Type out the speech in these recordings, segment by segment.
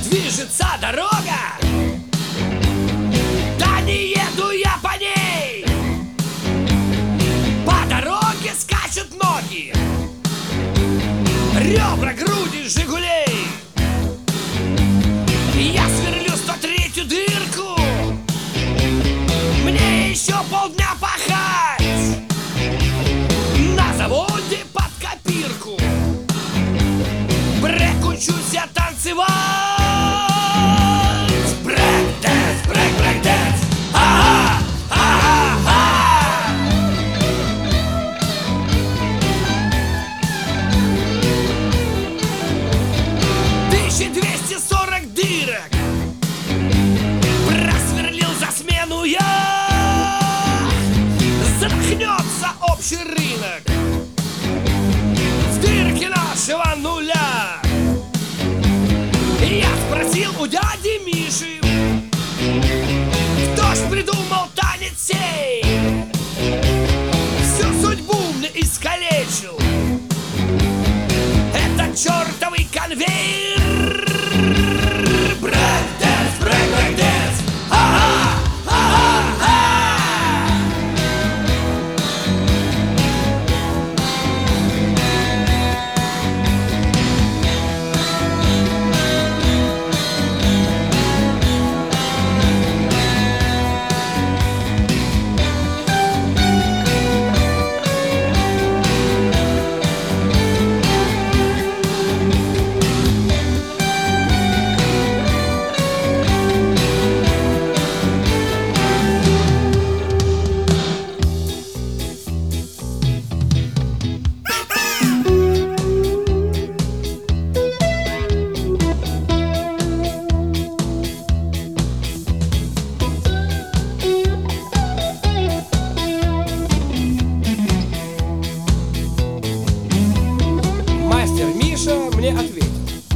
Движется дорога, да не еду я по ней. По дороге скачут ноги, ребра, груди Жигулей. Я сверлю 103-ю дырку, мне еще полдня пахать. На заводе под копирку брейк учусь я танцевать. Брейк-дэнс, брейк-брейк-дэнс. Ага, ага, ага. 1240 дырок просверлил за смену я. Задохнется общий рынок в дырке нашего нуля. Я спросил у дяди Миши, кто ж придумал танец сей. Всю судьбу мне искалечил этот чертовый конвейер. Брейк-дэнс, брейк-брейк-дэнс. Ага, ага, ага. Мастер Миша мне ответил: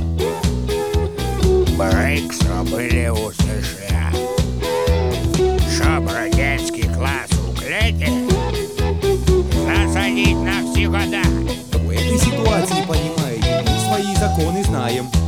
Брейк зробили у США, щоб радянський класс у клете засадить на все года. В этой ситуации, понимаете, мы свои законы знаем.